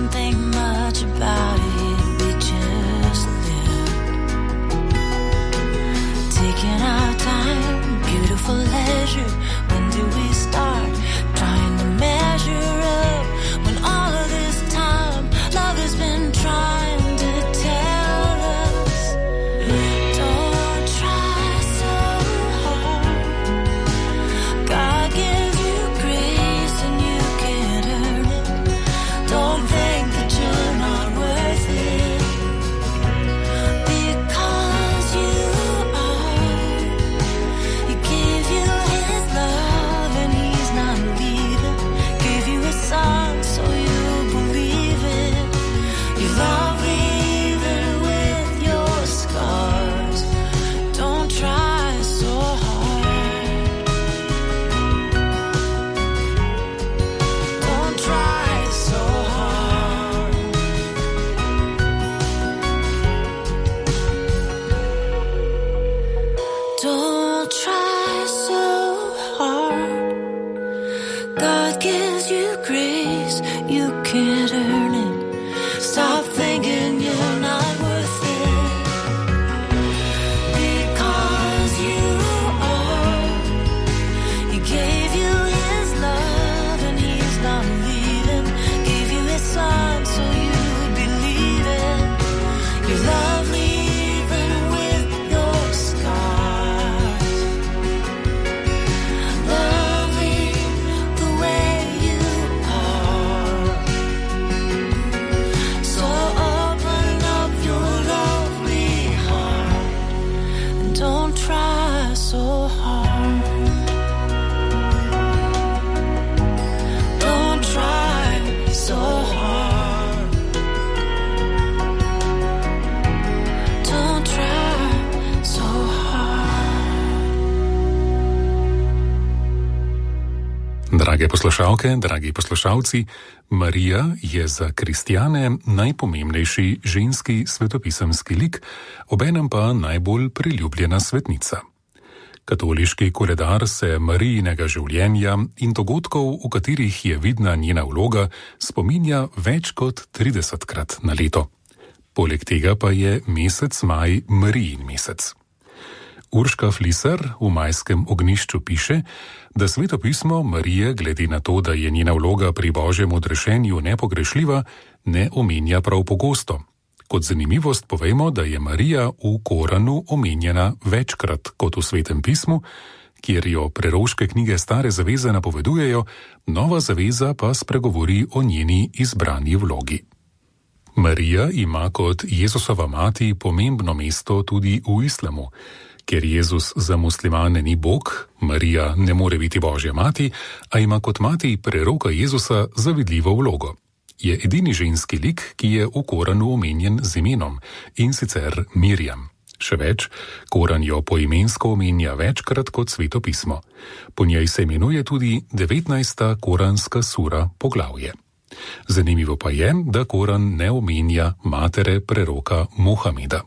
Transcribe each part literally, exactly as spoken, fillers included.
didn't think much about it, we just lived, taking our time, beautiful leisure. When do we start trying to measure up when all of this time love has been trying to tell us, don't try so hard. God gives you grace and you can't earn it. Don't think that you're not worth it, because you are. He gave you his love and he's not leaving. Gave you a son so you believe it. You love even with your scars. Don't try so hard. Don't try so hard. Don't try so hard. God gives you grace, you can't earn it. Stop thinking you're not worth it, because you are. He gave you his love and he's not leaving. Gave you his son so you'd believe it. You're lovely even with your scars. Lovely the way you are. So open up your lovely heart and don't try so hard. Don't try so hard. Don't try so hard. Drage poslušalke, dragi poslušalci, Marija je za kristjane najpomembnejši ženski svetopisemski lik, obenem pa najbolj priljubljena svetnica. Katoliški koledar se Marijinega življenja in dogodkov, v katerih je vidna njena vloga, spominja več kot tridesetkrat na leto. Poleg tega pa je mesec maj Marijin mesec. Urška Fliser v Majskem ognjišču piše, da svetopismo Marije, glede na to, da je njena vloga pri Božjem odrešenju nepogrešljiva, ne omenja prav pogosto. Kot zanimivost povejmo, da je Marija v Koranu omenjena večkrat kot v Svetem pismu, kjer jo preroške knjige Stare zaveze napovedujejo, Nova zaveza pa spregovori o njeni izbrani vlogi. Marija ima kot Jezusova mati pomembno mesto tudi v islamu. Ker Jezus za muslimane ni Bog, Marija ne more biti Božja mati, a ima kot mati preroka Jezusa zavidljivo vlogo. Je edini ženski lik, ki je v Koranu omenjen z imenom, in sicer Mirjam. Še več, Koran jo poimensko omenja večkrat kot Sveto pismo. Po njej se imenuje tudi devetnajsta koranska sura poglavje. Zanimivo pa je, da Koran ne omenja matere preroka Mohameda.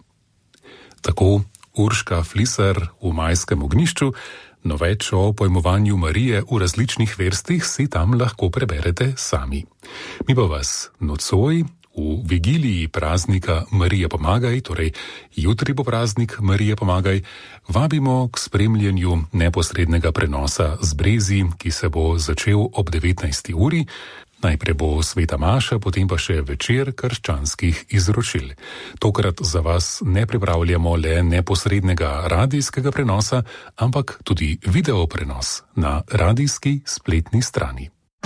Tako Urška Fliser v Majskem ognjišču, no več o pojmovanju Marije v različnih vrstih si tam lahko preberete sami. Mi pa vas nocoj v vigiliji praznika Marije pomagaj, torej jutri bo praznik Marije pomagaj, vabimo k spremljanju neposrednega prenosa z Brezi, ki se bo začel ob devetnajsti uri. Najprej bo sveta maša, potem pa še večer krščanskih izročil. Tokrat za vas ne pripravljamo le neposrednega radijskega prenosa, ampak tudi video prenos na radijski spletni strani.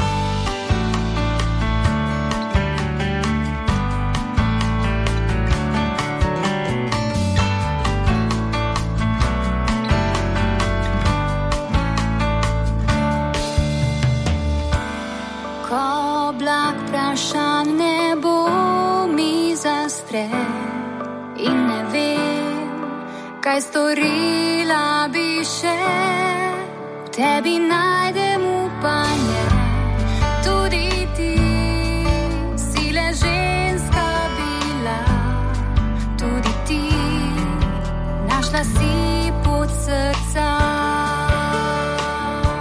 Vprašanj ne bo mi zastre in ne vem, kaj storila bi še. V tebi najdem upanje, tudi ti si le ženska bila, tudi ti našla si pot srca.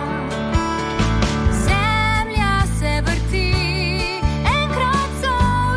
Zemlja se vrti, enkrat so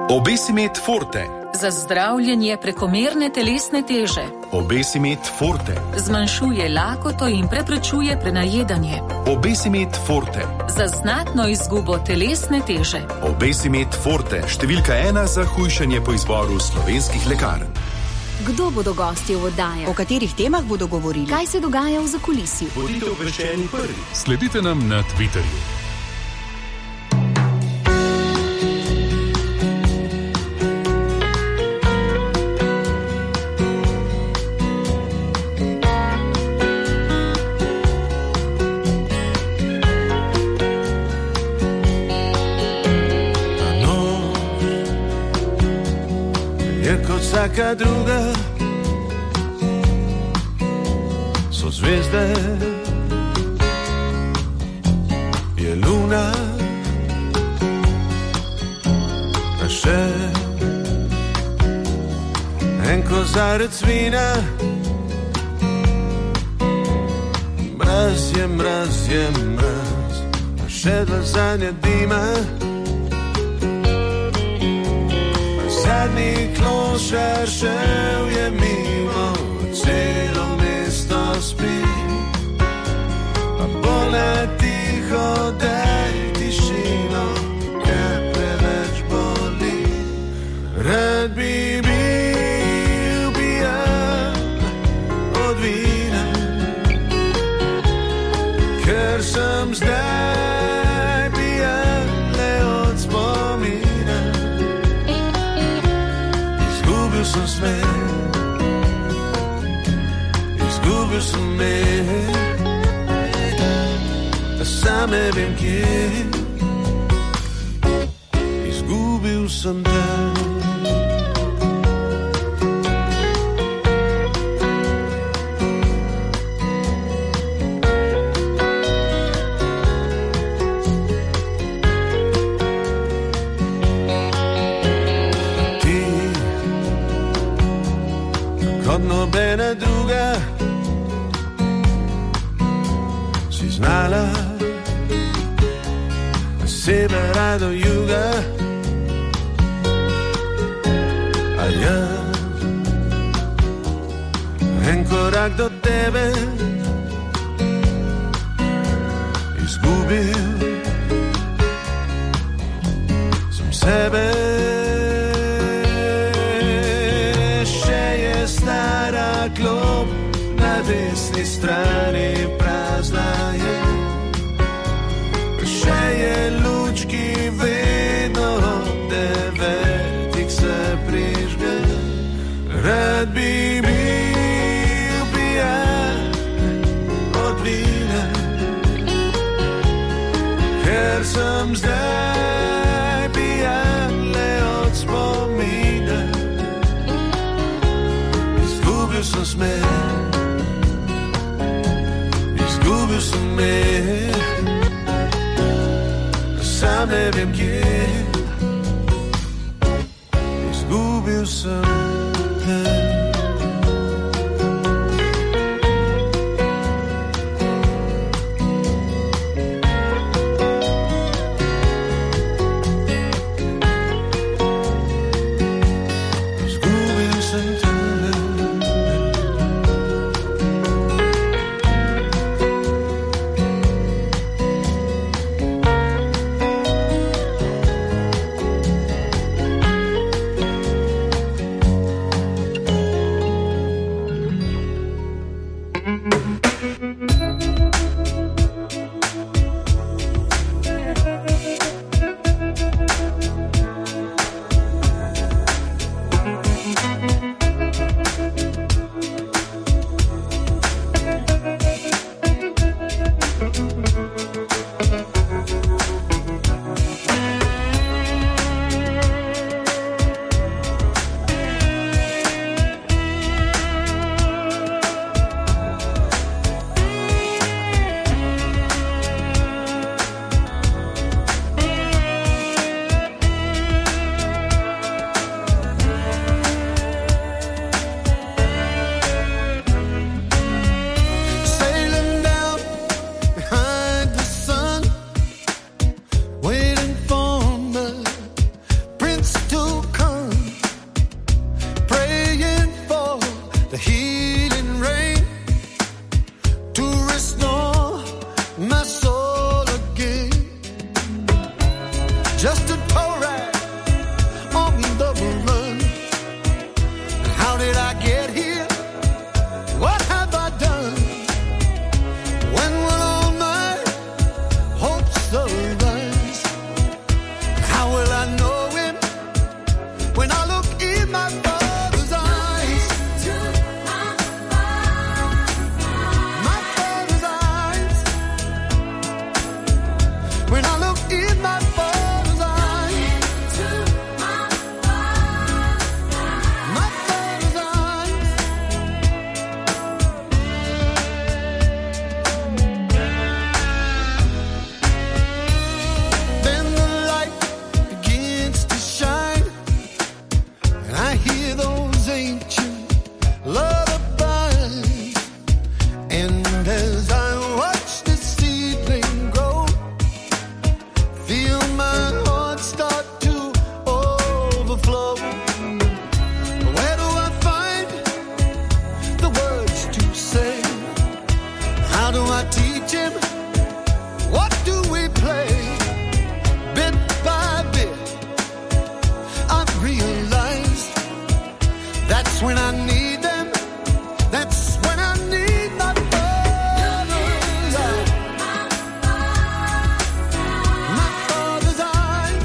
Obesimet Forte. Za zdravljenje prekomerne telesne teže. Obesimet Forte. Zmanjšuje lakoto in preprečuje prenajedanje. Obesimet Forte. Za znatno izgubo telesne teže. Obesimet Forte, številka ena za hujšanje po izboru slovenskih lekarn. Kdo bodo gostje v oddaji? O katerih temah bodo govorili? Kaj se dogaja v zakulisju? Bodite obveščeni prvi. Sledite nam na Twitterju. Vsaka druga so zvezde, je luna, a še en kozarec vina. Mraz je, mraz je, mraz, a še dva zadnja dima. Zadnji klošar šel je mimo, celo mesto spi, pa bolj na tiho daj tišino, ker preveč boli. Rad bi bil pijan od vina, ker sem zdaj pijan le od spomina. Izgubil sem smeh, izgubil sem meh, a sam ne vem kje. Izgubil sem te. Kot nobena druga si znala severa do juga, a jaz en korak do tebe izgubil sem sebe. Klop na desni strani prazna je, še je luč, ki vedno ob devetih se prižge. Rad bi bil pijan od vina, ker sem zdaj pijan le od spomina. Izgubil sem smeh, izgubil sem meh, sam ne vem kje. Izgubil sem te. reach him? What do we play? Bit by bit, I've realized that's when I need them. That's when I need my father's eyes. My father's eyes.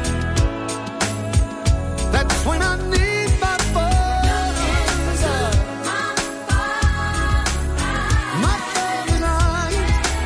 That's when I need my father's eyes. My father's eyes.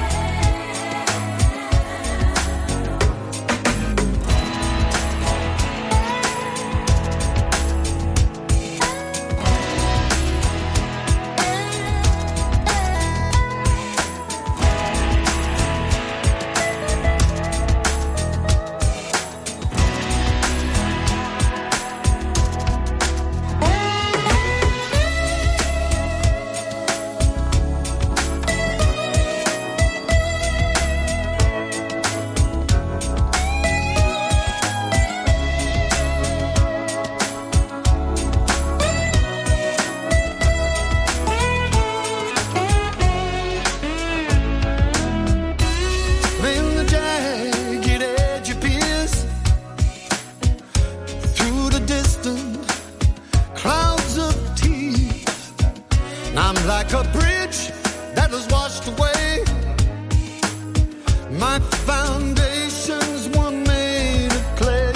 When the jagged edge appears through the distant clouds of tears, I'm like a bridge that was washed away. My foundations were made of clay.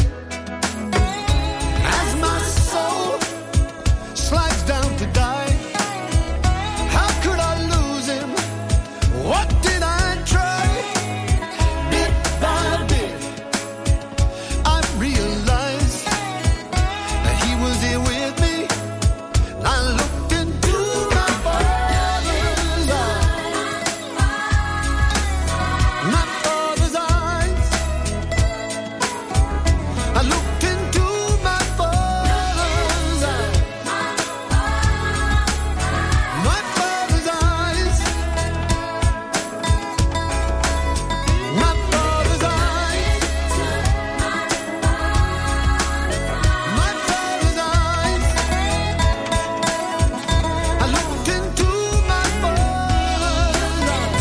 As my soul slides down to die, how could I lose him? What did I try? Bit by bit, I realized that he was here with me. I looked into my father's eyes. My father's eyes. I looked into my father's eyes. My father's eyes. My father's eyes. My father's eyes. I looked into my father's eyes.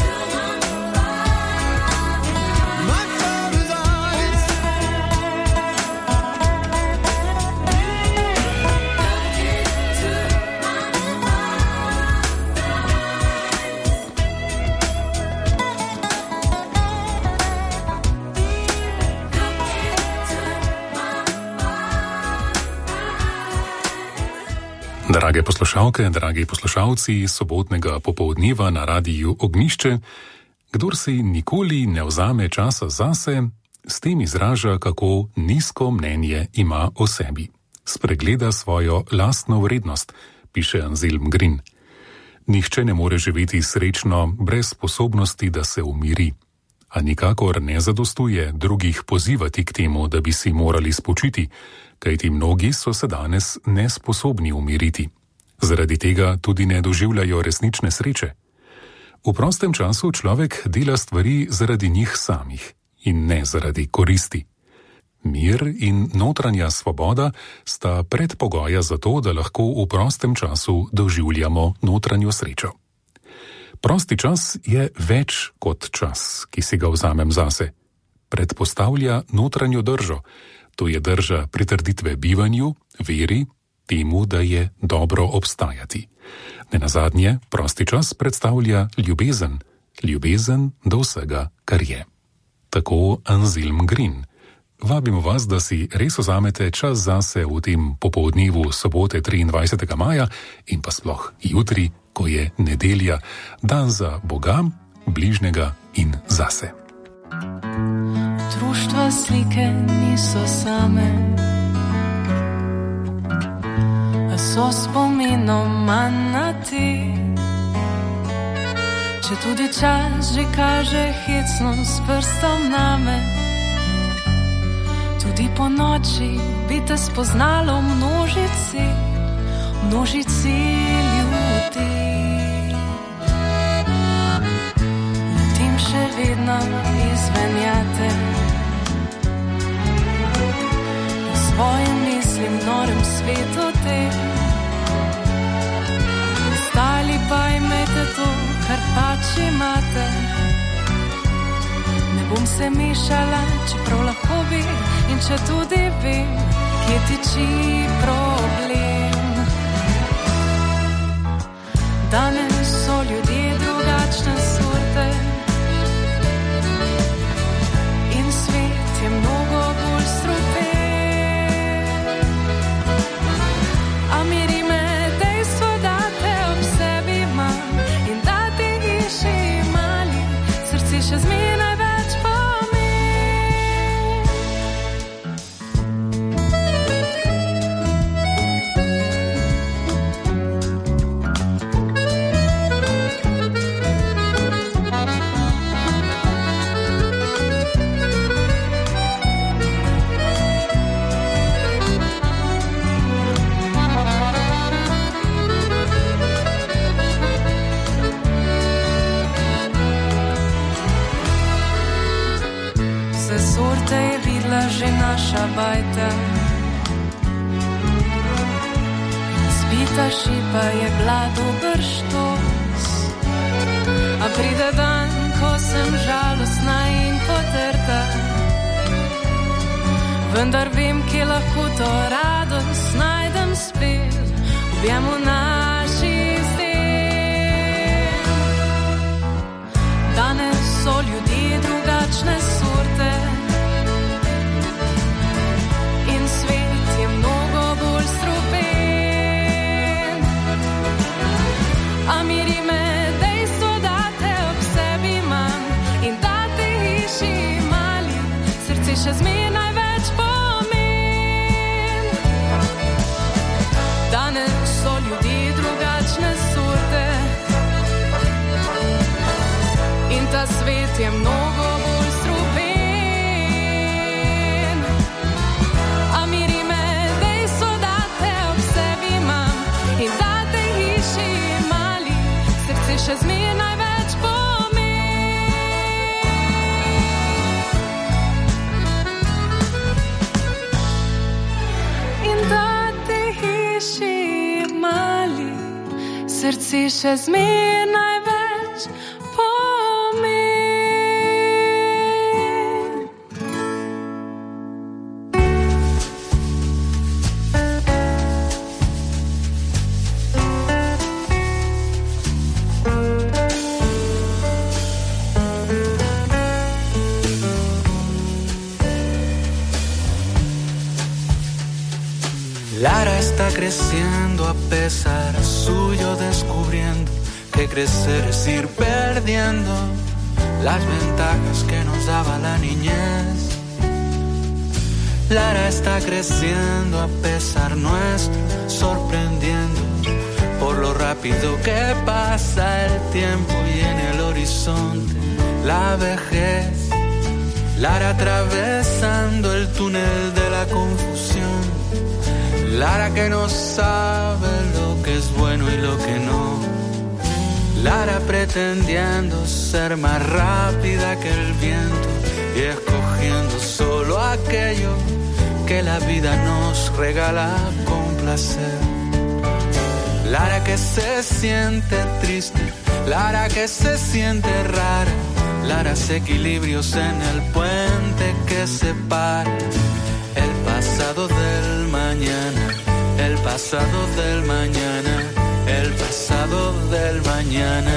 My father's eyes. Drage poslušalke, dragi poslušalci sobotnega popoldneva na radiju Ognjišče, kdor si nikoli ne vzame časa zase, s tem izraža, kako nizko mnenje ima o sebi. Spregleda svojo lastno vrednost, piše Anselm Green. Nihče ne more živeti srečno brez sposobnosti, da se umiri. A nikakor ne zadostuje drugih pozivati k temu, da bi si morali spočiti, kajti mnogi so se danes nesposobni umiriti. Zaradi tega tudi ne doživljajo resnične sreče. V prostem času človek dela stvari zaradi njih samih in ne zaradi koristi. Mir in notranja svoboda sta predpogoja za to, da lahko v prostem času doživljamo notranjo srečo. Prosti čas je več kot čas, ki si ga vzamem zase. Predpostavlja notranjo držo, to je drža pritrditve bivanju, veri, temu, da je dobro obstajati. Nenazadnje, prosti čas predstavlja ljubezen, ljubezen do vsega, kar je. Tako Anselm Green. Vabimo vas, da si res vzamete čas zase v tem popoldnevu sobote triindvajsetega maja in pa sploh jutri, ko je nedelja, dan za Boga, bližnjega in zase. Društva slike niso same, a so spominom manj na ti. Če tudi čas že kaže hecno s prstom name, tudi po noči bi te spoznalo v množici, množici ljudi. Letim še vedno izven jate, v svojem mislim norem svetu te. Ostali pa imejte to, kar pač imate. bom se mišala, čeprav lahko bi in če tudi vem, kje tiči problem. Danes so ljudje drugačne sorte in svet je mnogo bolj strupen. A miri me dejstvo, da te ob sebi imam in da ti hiši mali, srce še zmeraj več pomen. Že naša bajta zbita šipa je bila dober štos, a pride dan, ko sem žalostna in potrta, vendar vem, kje lahko to radost najdem spet v objemu naših sten. Danes so ljudje drugačne sorte in svet je mnogo bolj strupen. A miri me dejstvo, da te ob sebi imam in da te hiši mali, srce še zmeraj več pomen. Danes so ljudje drugačne sorte in ta svet je mnogo bolj strupen. Še zmeraj več pomen. In da te hiši mali, srce še zmeraj več pomen. Lara está creciendo a pesar suyo, descubriendo que crecer es ir perdiendo las ventajas que nos daba la niñez. Lara está creciendo a pesar nuestro, sorprendiendo por lo rápido que pasa el tiempo y en el horizonte la vejez. Lara atravesando el túnel de la confusión. Lara que no sabe lo que es bueno y lo que no. Lara pretendiendo ser más rápida que el viento y escogiendo solo aquello que la vida nos regala con placer. Lara que se siente triste, Lara que se siente rara, Laras equilibrios en el puente que separa el pasado del mañana, el pasado del mañana, el pasado del mañana.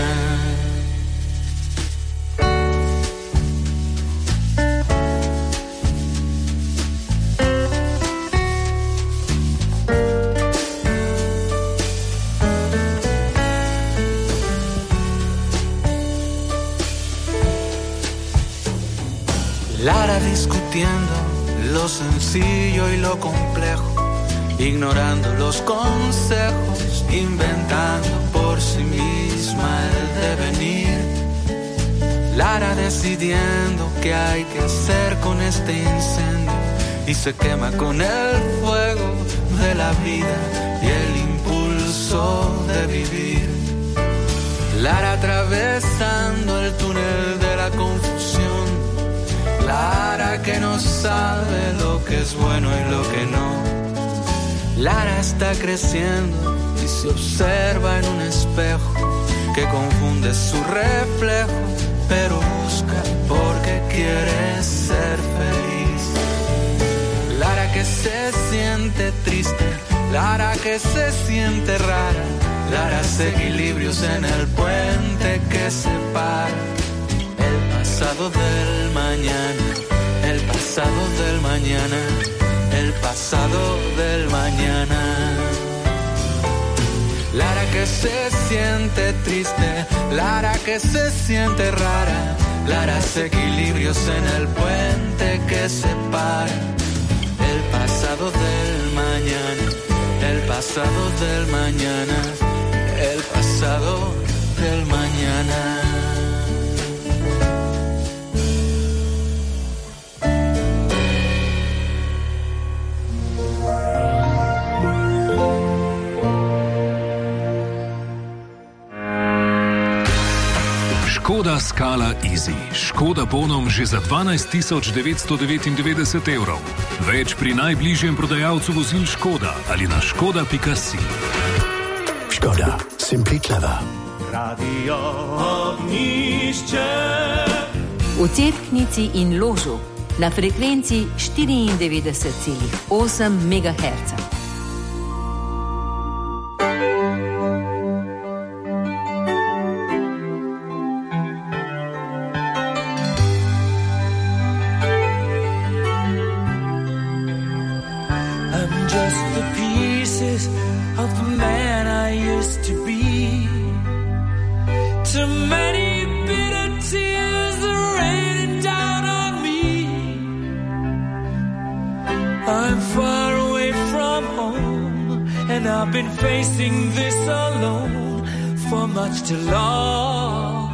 Lara discutiendo lo sencillo y lo complejo, ignorando los consejos, inventando por sí misma el devenir. Lara decidiendo qué hay que hacer con este incendio y se quema con el fuego de la vida y el impulso de vivir. Lara atravesando el túnel de la confusión. Lara que no sabe lo que es bueno y lo que no. Lara está creciendo y se observa en un espejo que confunde su reflejo, pero busca porque quiere que se siente triste, Lara que se siente rara, Lara equilibrios en el puente que separa el pasado del mañana, el pasado del mañana, el pasado del mañana. Lara que se siente triste, Lara que se siente rara, Lara equilibrios en el puente que separa el pasado del mañana, el pasado del mañana, el pasado del mañana. Škoda Scala Easy. Škoda bonom že za dvanajst tisoč devetsto devetindevetdeset evrov. Več pri najbližjem prodajalcu vozil Škoda ali na škoda pika si. Škoda. Simply clever. Radio Ognišče. V Cerknici in Ložu na frekvenci štiriindevetdeset celih osem megaherca. Too long.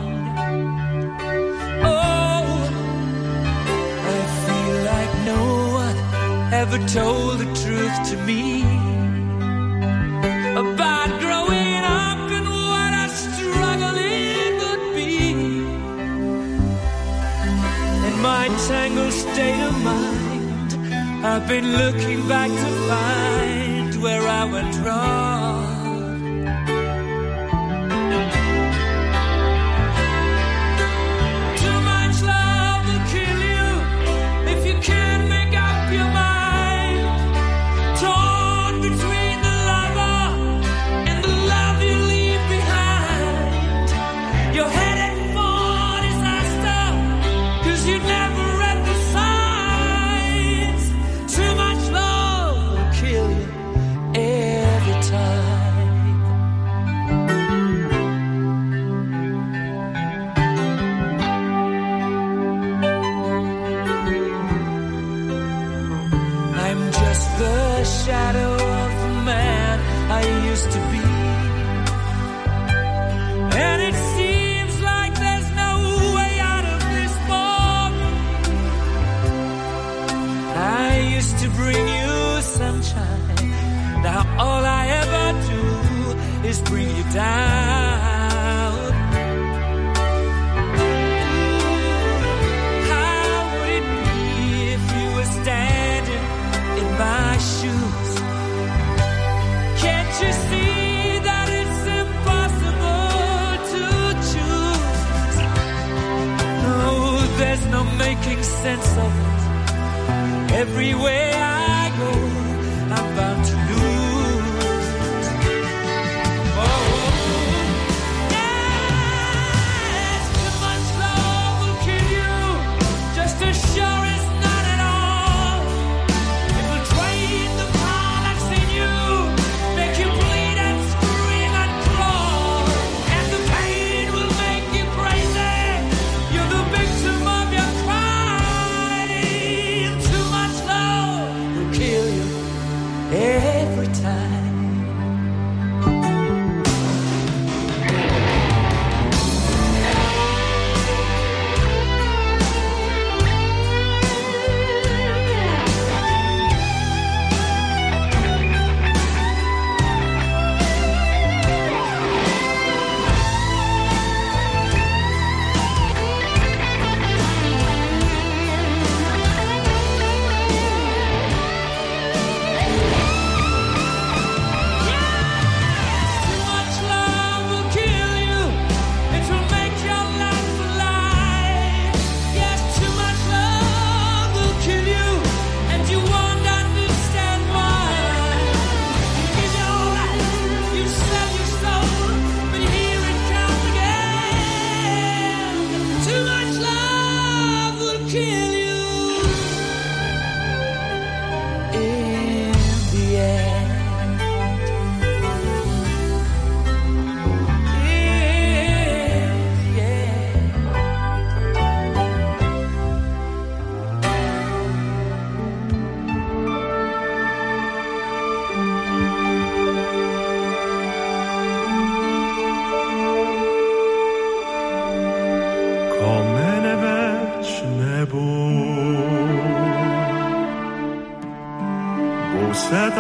Oh, I feel like no one ever told the truth to me about growing up and what a struggle it would be. In my tangled state of mind, I've been looking back to find where I went wrong.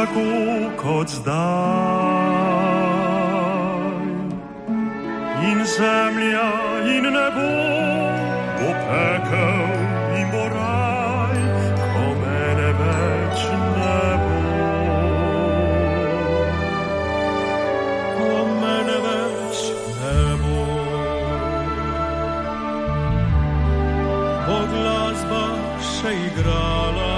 tako kot zdaj. In zemlja in nebo bo pekel in bo raj, ko mene več ne bo. Ko mene več ne bo. Bo glasba še igrala,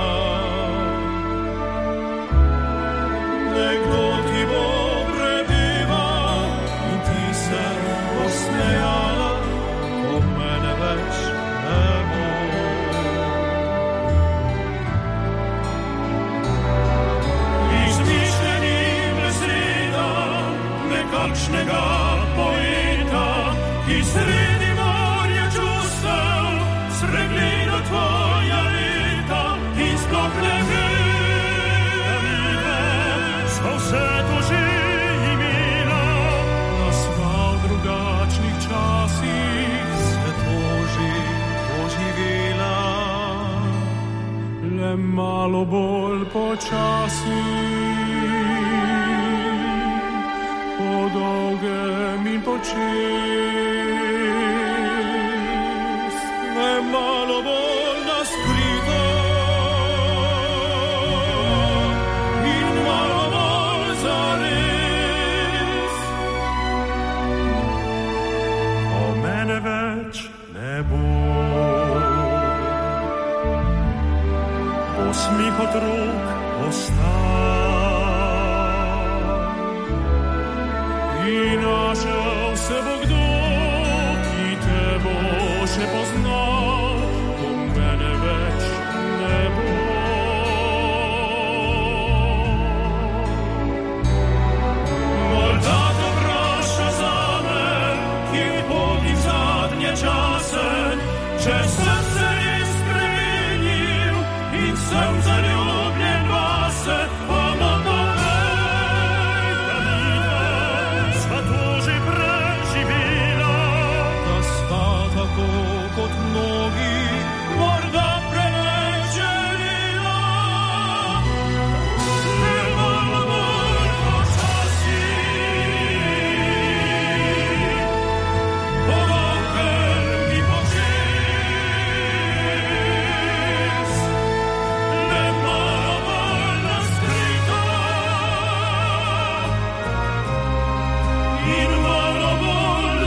nekdo ti bo prebival in ti se bo smejala, ko mene več ne bo. Izmišljenim besedam nekakšnega poeta, ki sredi morja čustev spregleda tvoja leta in sploh ne ve, sva vse to že imela, da sva v drugačnih časih se to že doživela, le malo bolj počasi, po dolgem in počez, le malo bolj na skrito in malo bolj zares. Ko mene več ne bo, bo smih otrok ostal in našel se bo kdo, ki te bo še poznal, ko mene več ne bo. Morda te vpraša zame, ki hodim zadnje čase, če sem se res spremenil in sem zaljubljen vase, pa ma povej, da midva sva to že preživela, da sva tako kot mnogi morda preveč želila. Le malo bolj počasi, po dolgem in počez, le malo bolj na skrito in malo bolj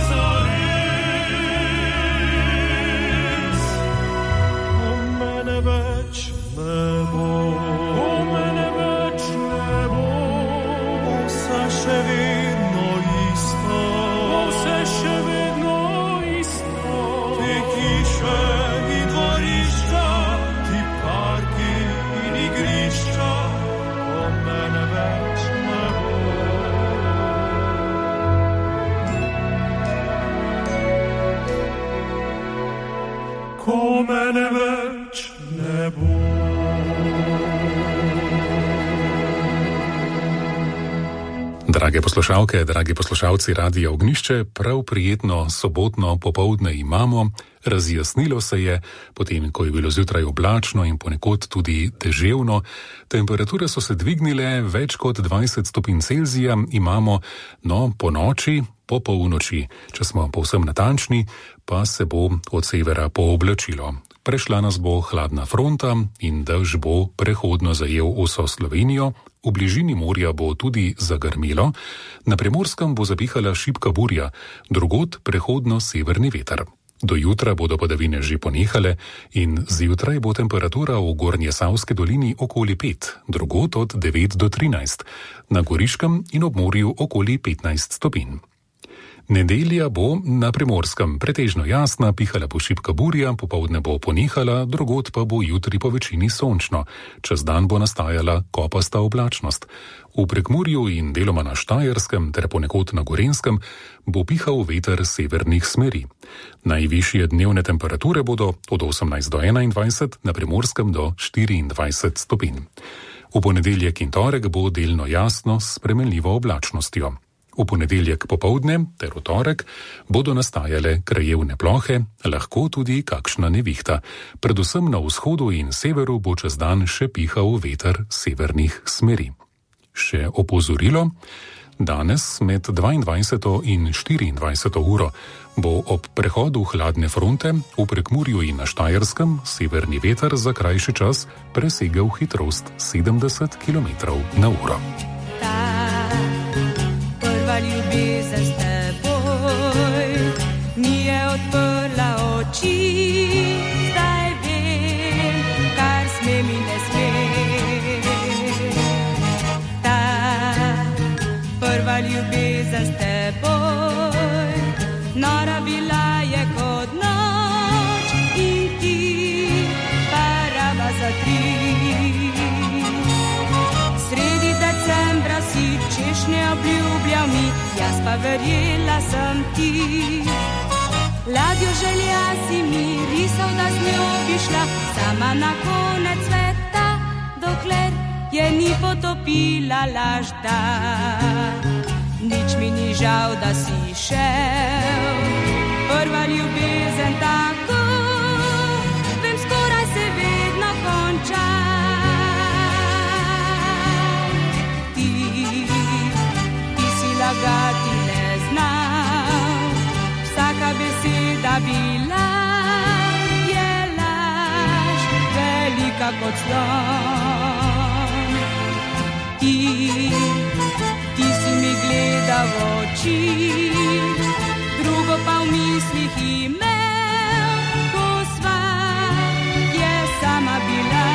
zares. Ko mene več ne bo, ko mene več ne bo, bo vse še vedno isto, bo vse še vedno isto. Te hiše in dvorišča, ti parki in igrišča, ko mene več ne bo. Ko mene več ne bo. Drage poslušalke, dragi poslušalci Radia Ognišče, prav prijetno sobotno popoldne imamo. Razjasnilo se je, potem ko je bilo zjutraj oblačno in ponekod tudi deževno. Temperature so se dvignile več kot dvajset stopinj Celzija, imamo, no, po noči, po polnoči, če smo povsem natančni, pa se bo od severa pooblačilo. Prešla nas bo hladna fronta in dež bo prehodno zajel vso Slovenijo, v bližini morja bo tudi zagrmelo, na Primorskem bo zapihala šibka burja, drugod prehodno severni veter. Do jutra bodo padavine že ponehale in zjutraj bo temperatura v Gornjesavski dolini okoli pet, drugod od devet do trinajst, na Goriškem in ob morju okoli petnajst stopinj. Nedelja bo na Primorskem pretežno jasna, pihala bo šibka burja, popoldne bo ponehala, drugod pa bo jutri po večini sončno. Čez dan bo nastajala kopasta oblačnost. V Prekmurju in deloma na Štajerskem ter ponekod na Gorenjskem bo pihal veter severnih smeri. Najvišje dnevne temperature bodo od osemnajst do enaindvajset, na Primorskem do štiriindvajset stopinj. V ponedeljek in torek bo delno jasno s spremenljivo oblačnostjo. V ponedeljek popoldne ter v torek bodo nastajale krajevne plohe, lahko tudi kakšna nevihta. Predvsem na vzhodu in severu bo čez dan še pihal veter severnih smeri. Še opozorilo. Danes med dvaindvajseto in štiriindvajseto uro bo ob prehodu hladne fronte v Prekmurju in na Štajerskem severni veter za krajši čas presegel hitrost sedemdeset kilometrov na uro. Ta prva ljubezen s teboj mi je odprla oči, zdaj vem, kar smem in ne smem. Ta prva ljubezen s teboj, nora bila je kot noč in ti parava za tri. Sredi decembra si češnje obljubljal mi, jaz pa verjela sem ti. Ladjo želja si mi risal, da z njo bi šla sama na konec sveta, dokler je ni potopila lažda. Nič mi ni žal, da si šel, prva ljubezen tako, vem, skoraj se vedno konča. Ti, ti si lagati ne znal, vsaka beseda bila je laž, velika kot slon. Ti, ti si mi gledal v oči, drugo pa v mislih imel, ko sva je sama bila.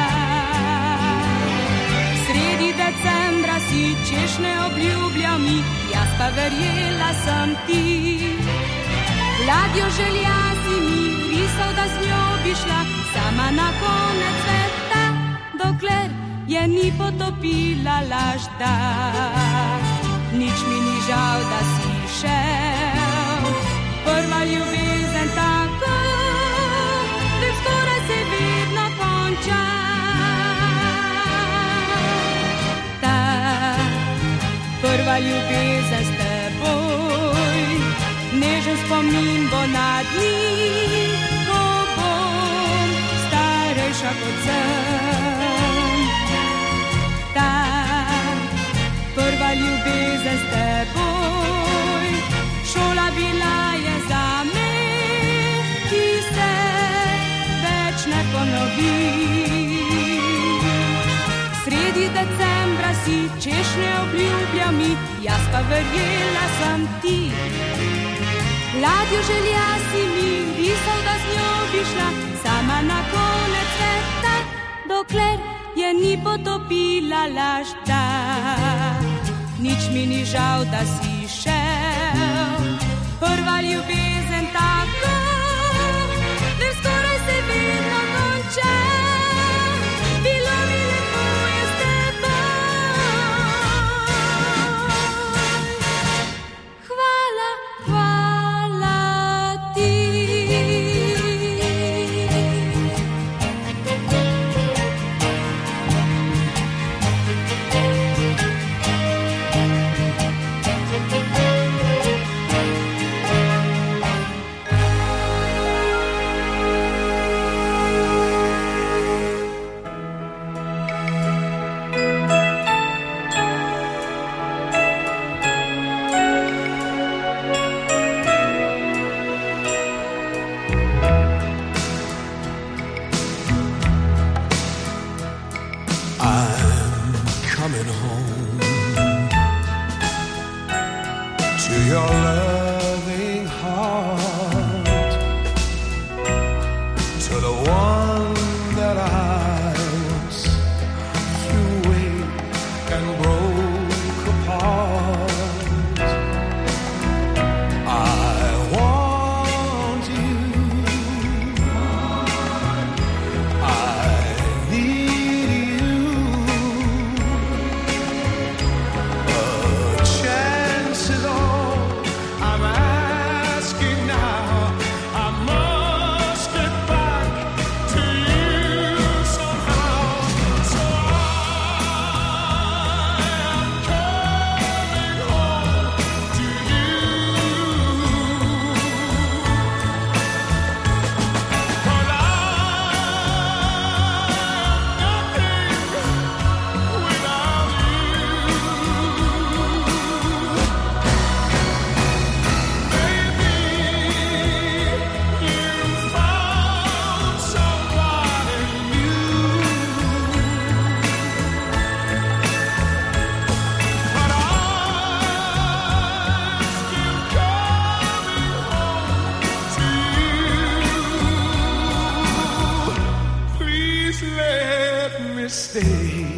Sredi decembra si češnje obljubljal mi, jaz pa verjela sem ti. Ladjo želja si mi risal, da z njo bi šla sama na konec sveta, dokler je ni potopila lažda. Nič mi ni žal, da si šel, prva ljubezen tako, vem, skoraj se vedno konča. Ta prva ljubezen s teboj, nežen spomin bo na dni, ko bom starejša kot sem. Ta prva ljubezen s teboj, šola bila je za me, ki se več ne ponovi. Sredi decembra si češnje obljubljal mi, jaz pa verjela sem ti. Ladjo želja si mi risal, da z njo bi šla sama na konec sveta, dokler je ni potopila lažda. Nič mi ni žal, da si šel, prva ljubezen tako, vem, skoraj se vedno konča. Bilo mi lepo je s teboj. Hvala, hvala ti. stay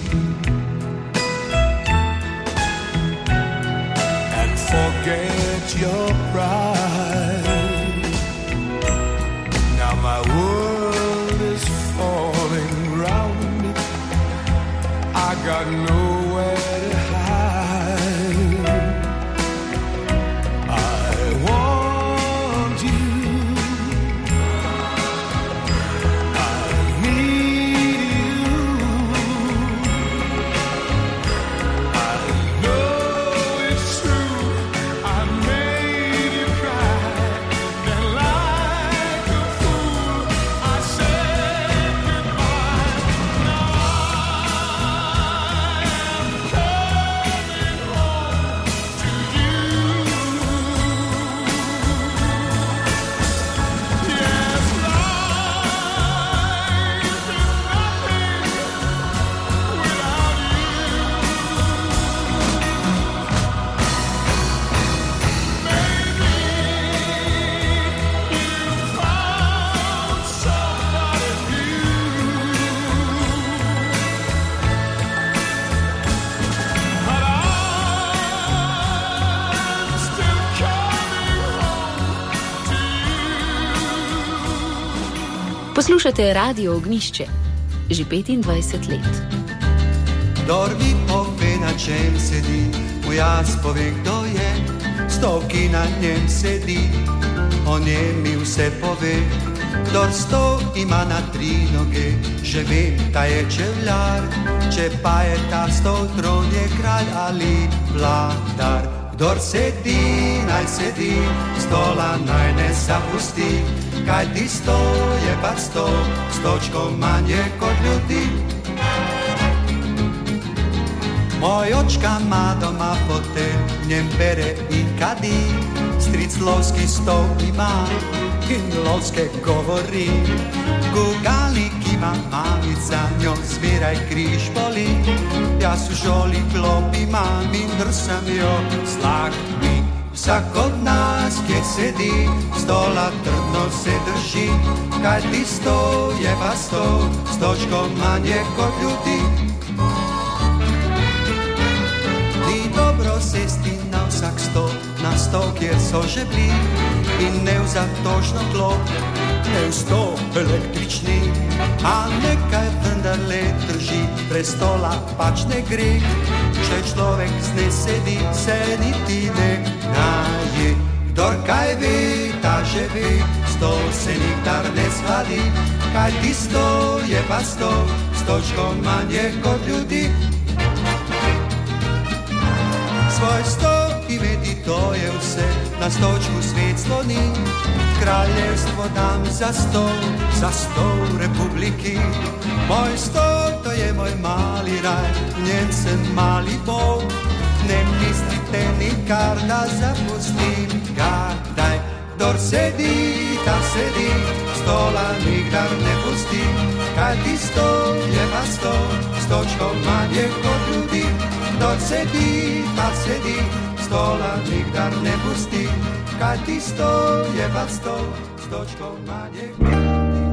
and forget your pride. Now my world is falling round me. I got nowhere to hide. I want you. I need you. I know it's true. I made you cry. Then like a fool, I said goodbye. Now I am coming home to you. Yes, life is nothing without you. Maybe you found somebody new, but I'm still coming home to you. Poslušate Radio Ognjišče že petindvajset let. Kdor mi pove, na čem sedi, mu jaz povem, kdo je. Stol, ki na njem sedi, o njem mi vse pove. Kdor stol ima na tri noge, že vem, ta je čevljar. Če pa je ta stol tron, je kralj ali vladar. Kdor sedi, naj sedi, stola naj ne zapusti. Kaj ti stol je pa stol, s točko manje kot ljudi. Moj očka ima doma fotelj, v njem bere in kadi. Stric lovski stol ima in lovske govori. Gugalnik ima mamica, njo zmeraj križ boli. Jaz v žoli klop imam in drsam jo z dlakmi. Vsak od nas, kje sedi, stola trdno se drži. Kaj ti stol je pa stol, s točko manje kot ljudi. Ni dobro sesti na vsak stol, na stol, kjer so že bili. In ne v zatožno klop, ne v stol električni. A nekaj vendarle drži, brez stola pač ne gre. Če človek ne sedi, se niti ne naje. Kdor kaj ve, ta že ve, stol se nikdar ne shvali. Kaj ti stol je pa stol, s točko manje kot ljudi. Svoj stol imeti, to je vse, na stolčku svet sloni. Kraljevstvo dam za stol, za stol republiki. Moj stol, to je moj mali raj, v njem sem mali bog. Ne mislite nikar, da zapustim ga daj. Kdor sedi, tam sedi, stola nikdar ne pusti. Kaj ti stol je pa stol, s točko manje kot ljudi. Kdor sedi, tam sedi, stola nikdar ne pusti. Kaj ti stol je pa stol, s točko manje kot ljudi.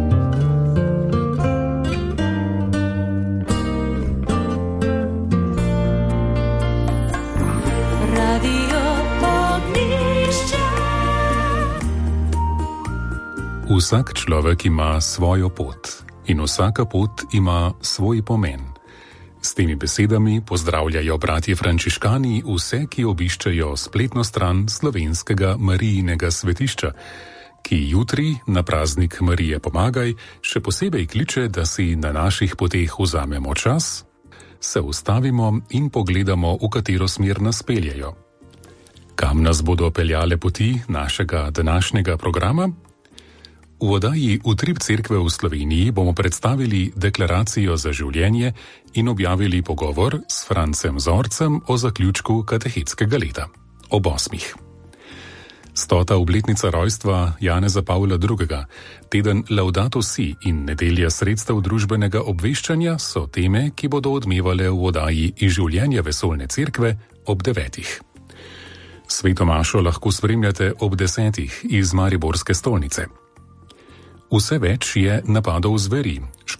Vsak človek ima svojo pot in vsaka pot ima svoj pomen. S temi besedami pozdravljajo bratje frančiškani vse, ki obiščejo spletno stran slovenskega Marijinega svetišča, ki jutri na praznik Marije Pomagaj še posebej kliče, da si na naših poteh vzamemo čas, se ustavimo in pogledamo, v katero smer nas peljejo. Kam nas bodo peljale poti našega današnjega programa? V oddaji Utrip cerkve v Sloveniji bomo predstavili deklaracijo za življenje in objavili pogovor s Francem Zorcem o zaključku katehetskega leta ob osmih. Stota obletnica rojstva Janeza Pavla drugega, teden Laudato Si in nedelja sredstev družbenega obveščanja so teme, ki bodo odmevale v oddaji Iz življenja vesoljne cerkve ob devetih. Sveto mašo lahko spremljate ob desetih iz mariborske stolnice. Vse več je napadov zveri,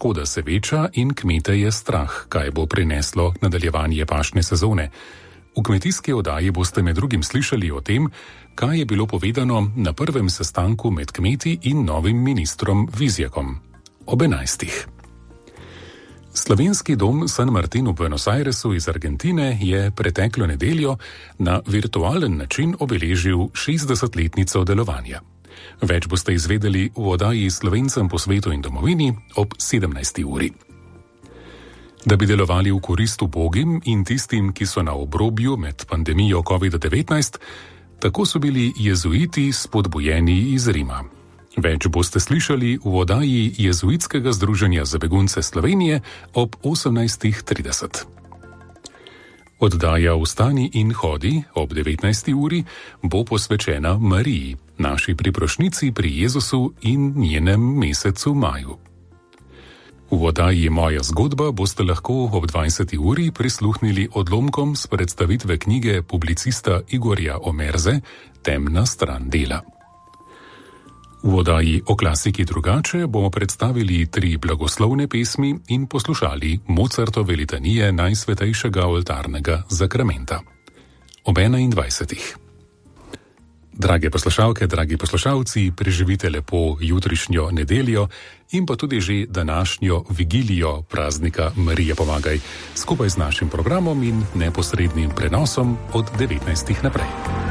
škoda se veča in kmete je strah, kaj bo prineslo nadaljevanje pašne sezone. V kmetijski oddaji boste med drugim slišali o tem, kaj je bilo povedano na prvem sestanku med kmeti in novim ministrom Vizjakom. Ob enajstih. Slovenski dom San Martin v Buenos Airesu iz Argentine je preteklo nedeljo na virtualen način obeležil šestdesetletnico delovanja. Več boste izvedeli v oddaji Slovencem po svetu in domovini ob sedemnajsti uri. Da bi delovali v korist ubogim in tistim, ki so na obrobju med pandemijo covid devetnajst, tako so bili jezuiti spodbujeni iz Rima. Več boste slišali v oddaji Jezuitskega združenja za begunce Slovenije ob osemnajstih trideset. Oddaja Vstani in hodi ob devetnajsti uri bo posvečena Mariji, naši priprošnjici pri Jezusu in njenem mesecu maju. V oddaji Moja zgodba boste lahko ob dvajseti uri prisluhnili odlomkom s predstavitve knjige publicista Igorja Omerze Temna stran dela. V oddaji O klasiki drugače bomo predstavili tri blagoslovne pesmi in poslušali Mozartove litanije Najsvetejšega oltarnega zakramenta. Ob enaindvajsetih. Drage poslušalke, dragi poslušalci, preživite lepo jutrišnjo nedeljo in pa tudi že današnjo vigilijo praznika Marije Pomagaj skupaj z našim programom in neposrednim prenosom od devetnajstih naprej.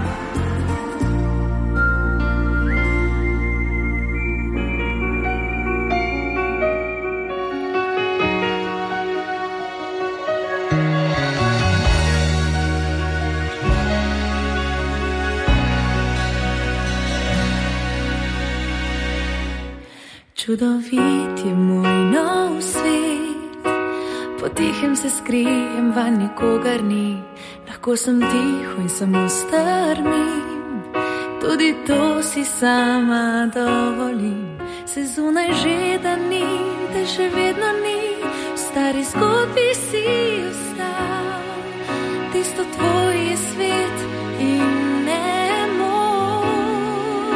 Čudovit je moj nov svet, potihem se skrijem, vanj nikogar ni, lahko sem tiho in samo strmim, tudi to si sama dovolim. Se zunaj že da ni, te še vedno ni, v stari zgodbi si ostal, tisto tvoj je svet in ne moj.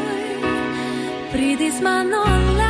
Pridi z mano.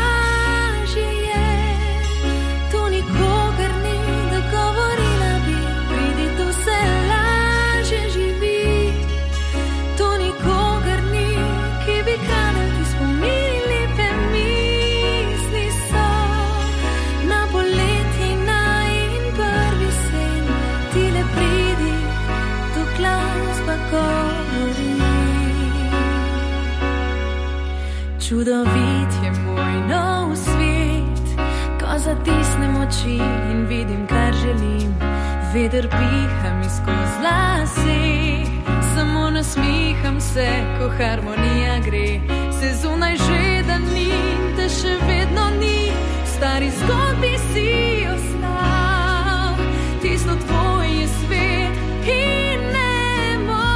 Čudovit je moj nov svet, ko zatisnem oči in vidim, kar želim. Veter piha mi skozi lase, samo nasmiham se, ko harmonija gre. Se zunaj že da ni, te še vedno ni, v stari zgodbi si ostal, tisto tvoj je svet in ne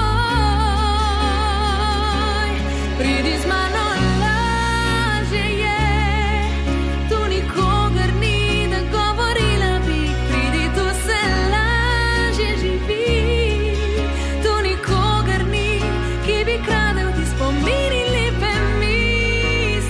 moj. Pridi z mano. Kradel ti spomini, lepe misli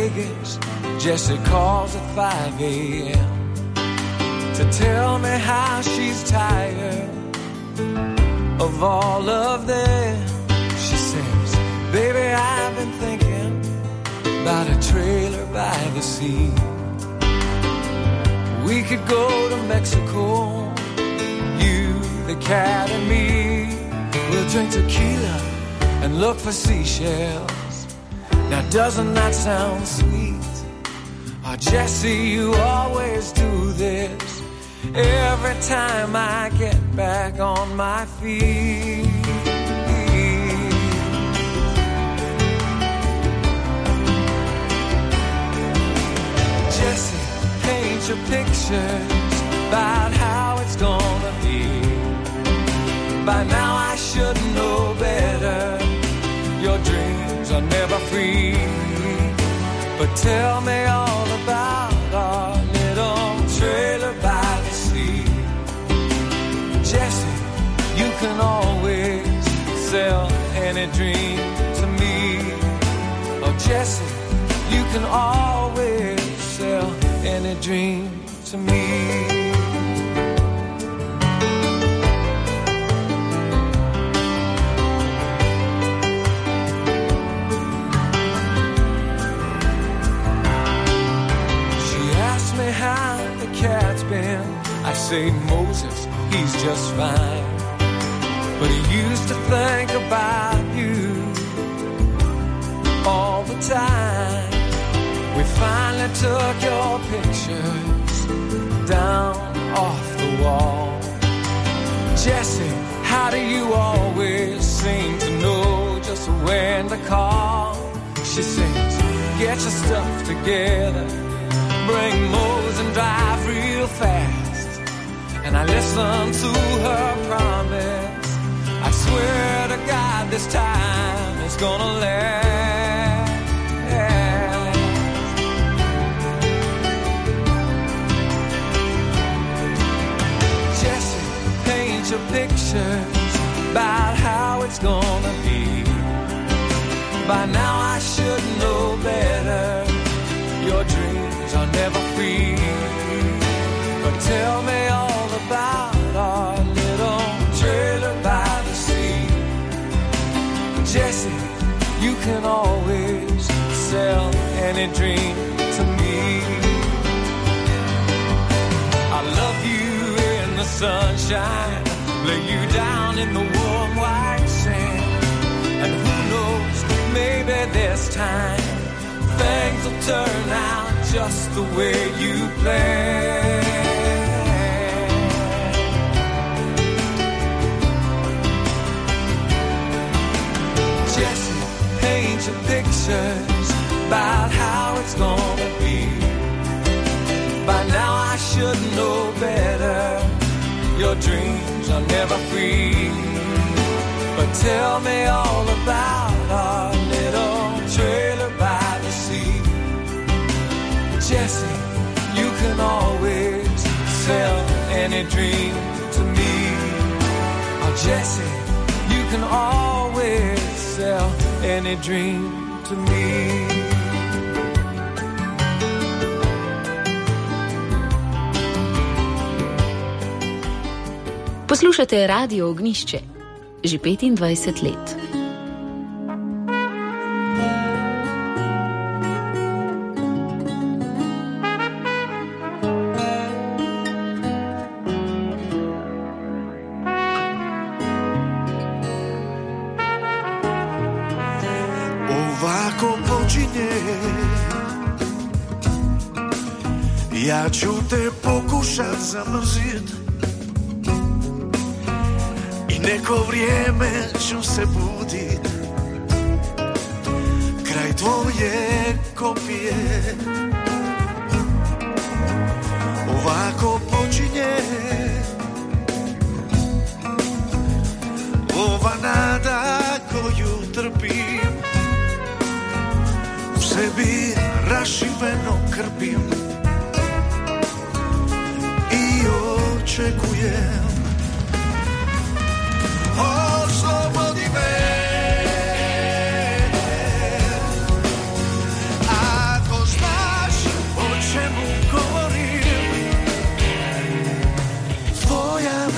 Vegas, Jessie calls at five a.m. to tell me how she's tired of all of them. She says, baby, I've been thinking about a trailer by the sea. We could go to Mexico, you, the cat and me. We'll drink tequila and look for seashells. Now doesn't that sound sweet? Oh, Jessie, you always do this every time I get back on my feet. Jessie, paint your pictures about how it's gonna be. By now I should know better. Your dreams are never free. But tell me all about our little trailer by the sea. Jessie, you can always sell any dream to me. Oh, Jessie, you can always sell any dream to me. How the cat's been, I say Moses, he's just fine. But he used to think about you all the time. We finally took your pictures down off the wall. Jessie, how do you always seem to know just when to call? She sings, get your stuff together, bring Mose and drive real fast. And I listen to her promise. I swear to God this time it's gonna last. Jessie, paint your pictures about how it's gonna be. By now I should know better. Your dreams are never free. But tell me all about our little trailer by the sea. Jessie, you can always sell any dream to me. I love you in the sunshine, lay you down in the warm white sand. And who knows, maybe this time things will turn out just the way you planned. Jessie, paint your pictures about how it's gonna be. By now I should know better. Your dreams are never free. But tell me all about our little trailer by the sea. Jessie, you can always sell any dream to me. Oh, Jessie, you can always sell any dream to me. Poslušate Radio Ognišče že petindvajset let. Ovako počinje, ja ću te pokušat zamrzit i neko vrijeme ću se budit kraj tvoje kopije. Ovako počinje ova nada koju trpim, u sebi rašiveno krpim i očekujem. Oslobodi me, ako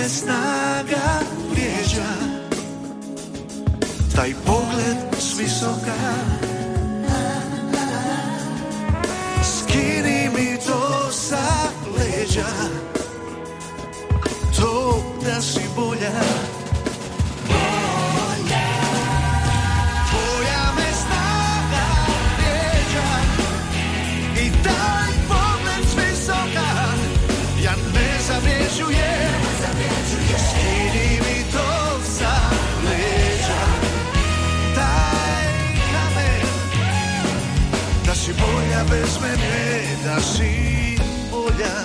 me snaga vrijeđa, taj pogled s visoka. Skini mi to sa leđa, to da si bolja. Tvoja me snaga vrijeđa i taj pogled s visoka, ja ne zavređujem. Skini mi to sa leđa, taj kamen, da si bolja bez mene, da si bolja.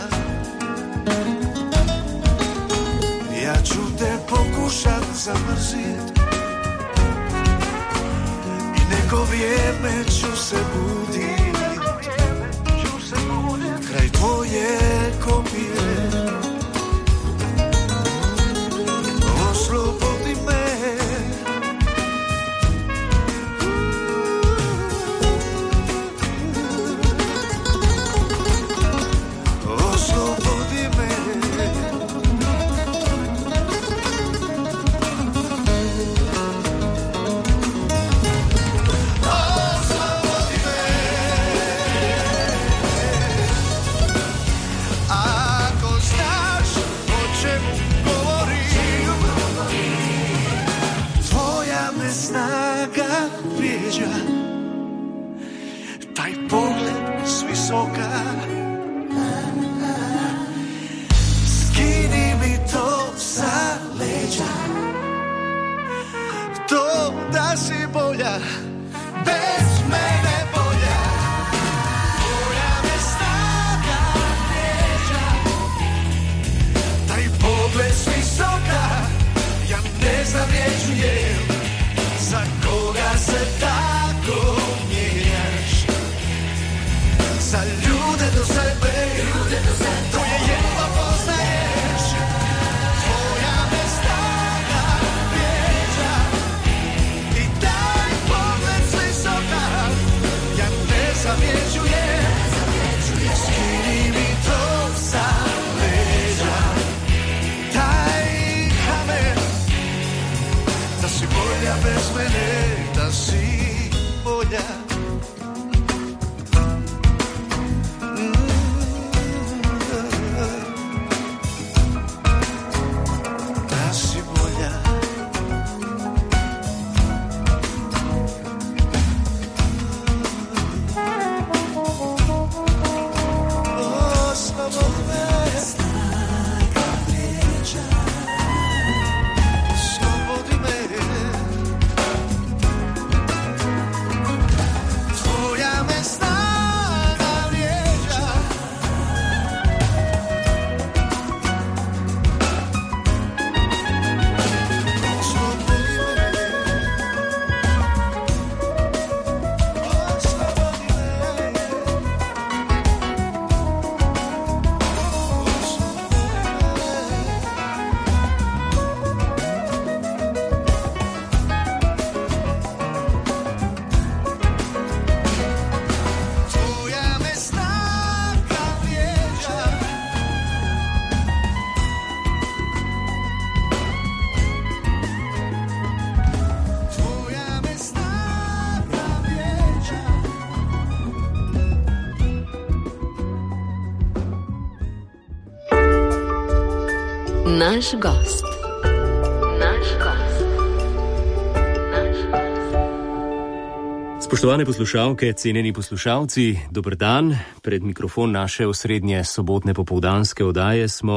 Ja ću te pokušat zamrzit i neko vrijeme ću se budit kraj tvoje kopije. Oslobodi me, oslobodi me. Oslobodi me. Ako znaš o čemu govorim, tvoja me snaga vrijeđa, taj pogled s visoka. Skini mi to sa leđa, to da si bolja, bez mene bolja. Tvoja me snaga vrijeđa, taj pogled s visoka, ja ne zavređujem. Za koga se tako mijenjaš, za ljude do sebe, koje jedva poznaješ. Tvoja me snaga vrijeđa i taj pogled s visoka, ja ne zavređujem. Skini mi to sa leđa, taj kamen, da si bolja bez mene, da si bolja. Da si bolja. Oslobodi me. Oslobodi me. Tvoja me snaga vrijeđa, oslobodi me. Oslobodi me. Tvoja me snaga vrijeđa, tvoja me snaga vrijeđa. Naš gost. Naš gost. Naš gost. Spoštovane poslušalke, cenjeni poslušalci, dober dan. Pred mikrofon naše osrednje sobotne popoldanske oddaje smo